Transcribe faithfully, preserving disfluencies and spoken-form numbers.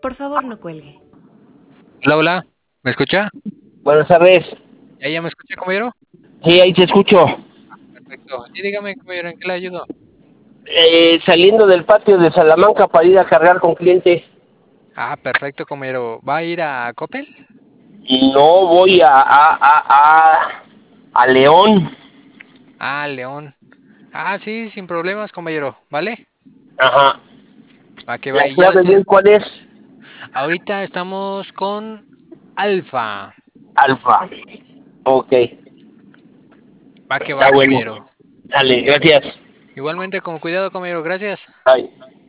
Por favor, no cuelgue. Hola, hola, ¿me escucha? Buenas tardes. ¿Ya, ya me escucha, compañero? Sí, ahí te escucho. Perfecto. Sí, dígame, compañero, ¿en qué le ayudo? Eh, saliendo del patio de Salamanca para ir a cargar con cliente. Ah, perfecto, compañero. ¿Va a ir a Coppel? No voy a, a, a, a, a León. Ah, León. Ah, sí, sin problemas, compañero, ¿vale? Ajá. Va que va ¿La y ya clave se... bien cuál es? Ahorita estamos con Alfa. Alfa. Ok. Va que va, Está bueno. compañero. Dale, gracias. Igualmente, con cuidado, compañero, gracias. Bye.